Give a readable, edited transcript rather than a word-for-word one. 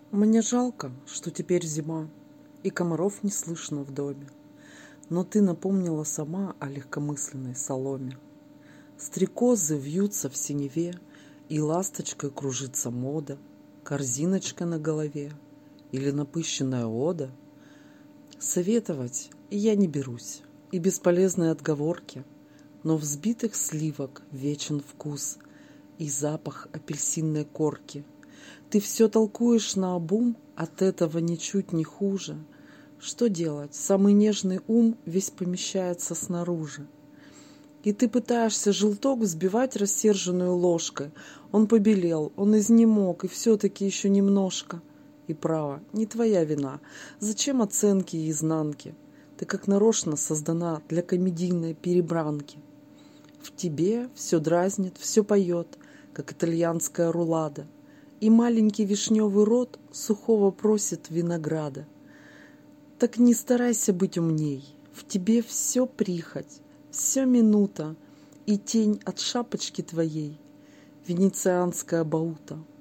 Мне жалко, что теперь зима, и комаров не слышно в доме. Но ты напомнила сама о легкомысленной соломе. Стрекозы вьются в синеве, и ласточкой кружится мода, корзиночка на голове или напыщенная ода. Советовать я не берусь, и бесполезные отговорки, но взбитых сливок вечен вкус и запах апельсинной корки. Ты все толкуешь наобум, от этого ничуть не хуже. Что делать? Самый нежный ум весь помещается снаружи. И ты пытаешься желток взбивать рассерженную ложкой. Он побелел, он изнемог, и все-таки еще немножко. И право, не твоя вина. Зачем оценки и изнанки? Ты как нарочно создана для комедийной перебранки. В тебе все дразнит, все поет, как итальянская рулада. И маленький вишневый рот сухого просит винограда. Так не старайся быть умней, в тебе все прихоть, все минута, и тень от шапочки твоей, венецианская баута.